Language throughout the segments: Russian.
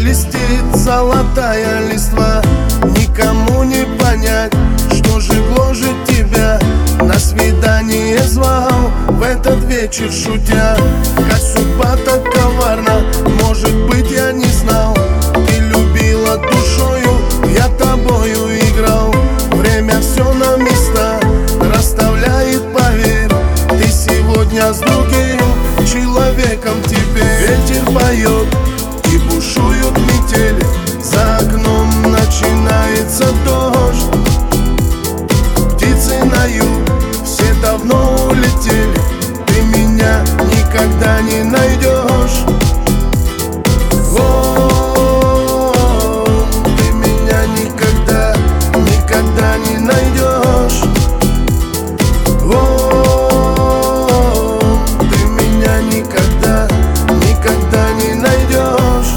шелестит золотая листва. Никому не понять, что же гложет тебя. На свидание звал в этот вечер шутя. Как судьба так коварна, может быть, я не знал. Ты любила душою, я тобою играл. Время все на места расставляет, поверь. Ты сегодня с другим человеком теперь. Ветер поет и бушуют метели, за окном начинается дождь. Птицы на юг, все давно улетели. Ты меня никогда не найдешь. Ты меня никогда, никогда не найдешь. Ты меня никогда, никогда не найдешь.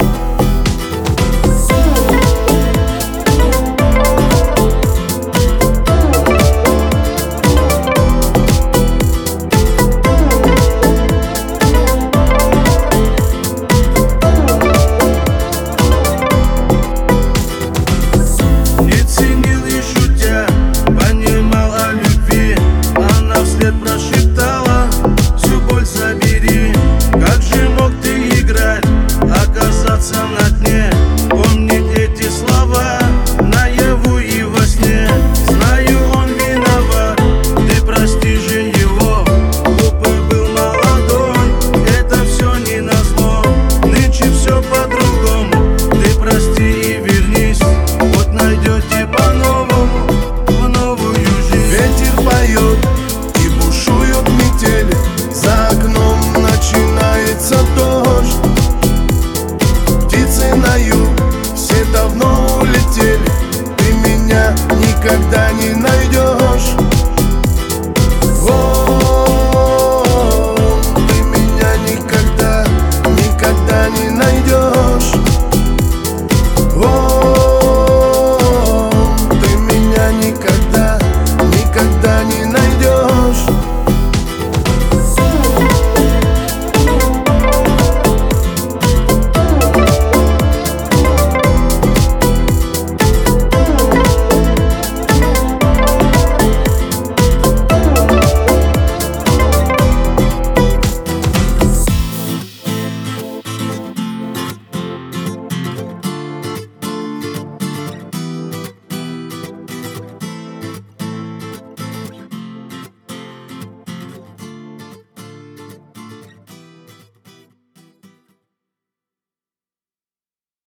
Прошептала: всю боль забери. Как же мог ты играть, оказаться на дне? Помнить эти слова наяву и во сне. Знаю, он виноват, ты прости же его. Глупый был, молодой, это все не назло. Нынче все по-другому, ты прости и вернись. Вот найдете по-новому в новую жизнь. Ветер поет, метели, за окном начинается дождь. Птицы на юг, все давно улетели. Ты меня никогда не найдешь.